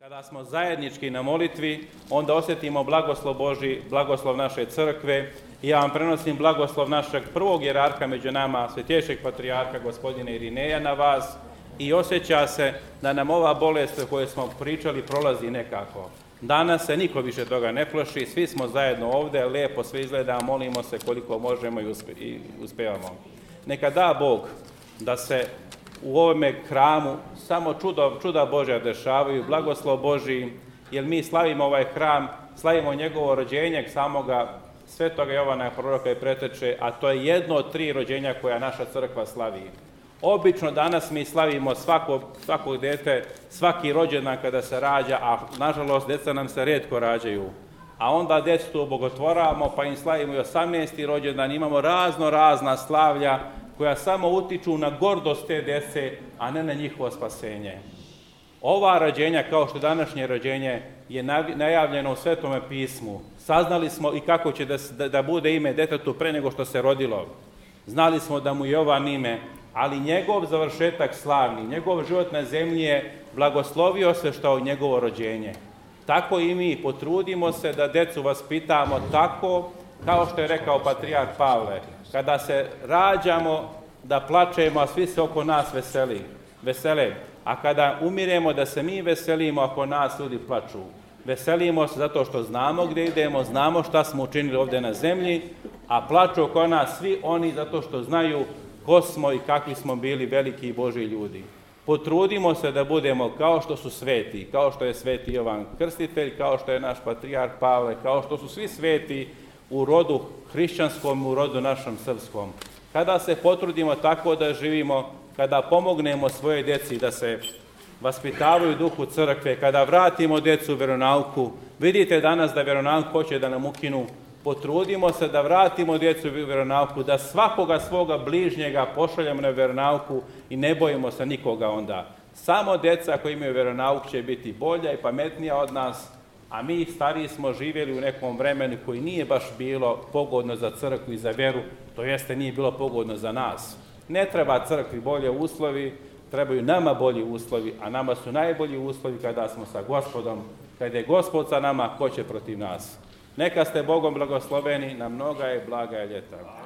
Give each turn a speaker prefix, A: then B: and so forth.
A: Kada smo zajednički na molitvi, onda osjetimo blagoslov Božji, blagoslov naše crkve. I ja vam prenosim blagoslov našeg prvog jerarha među nama, svetejšeg patrijarha, gospodina Irineja, na vas. I osjeća se da nam ova bolest o kojoj smo pričali prolazi nekako. Danas se niko više toga ne plaši, svi smo zajedno ovdje, lijepo sve izgleda, molimo se koliko možemo i uspevamo. Neka da Bog da se u ovome hramu samo čuda Božja dešavaju, blagoslov Božji, jer mi slavimo ovaj hram, slavimo njegovo rođenje samoga svetoga Jovana proroka i preteče, a to je jedno od 3 rođenja koja naša crkva slavi. Obično danas mi slavimo svako dete, svaki rođendan kada se rađa, a nažalost deca nam se rijetko rađaju. A onda djecu obogotvoramo, pa im slavimo i 18. rođendan, imamo razna slavlja koja samo utiču na gordost te djece, a ne na njihovo spasenje. Ova rođenja, kao što današnje rođenje, je najavljeno u Svetome pismu. Saznali smo i kako će da bude ime detetu pre nego što se rodilo. Znali smo da mu je Jovan ime, ali njegov završetak slavni, njegov život na zemlji je blagoslovio se što je njegovo rođenje. Tako i mi potrudimo se da decu vaspitamo tako, kao što je rekao patrijarh Pavle, kada se rađamo da plačemo, a svi se oko nas vesele, a kada umiremo da se mi veselimo ako nas ljudi plaču. Veselimo se zato što znamo gdje idemo, znamo šta smo učinili ovdje na zemlji, a plaču oko nas svi oni zato što znaju ko smo i kakvi smo bili veliki i Božji ljudi. Potrudimo se da budemo kao što su sveti, kao što je sveti Jovan Krstitelj, kao što je naš patrijarh Pavle, kao što su svi sveti u rodu hrišćanskom, u rodu našem srpskom. Kada se potrudimo tako da živimo, kada pomognemo svoje djeci da se vaspitavaju duhu crkve, kada vratimo djecu u vjeronauku, vidite danas da vjeronauk hoće da nam ukinu, potrudimo se da vratimo djecu u vjeronauku, da svakoga svoga bližnjega pošaljemo na vjeronauku i ne bojimo se nikoga onda. Samo djeca koji imaju vjeronauk će biti bolja i pametnija od nas, a mi stariji smo živjeli u nekom vremenu koji nije baš bilo pogodno za crkvu i za vjeru, to jeste nije bilo pogodno za nas. Ne treba crkvi bolje uslovi, trebaju nama bolji uslovi, a nama su najbolji uslovi kada smo sa Gospodom, kada je Gospod sa nama, ko će protiv nas. Neka ste Bogom blagosloveni na mnoga i blaga ljeta.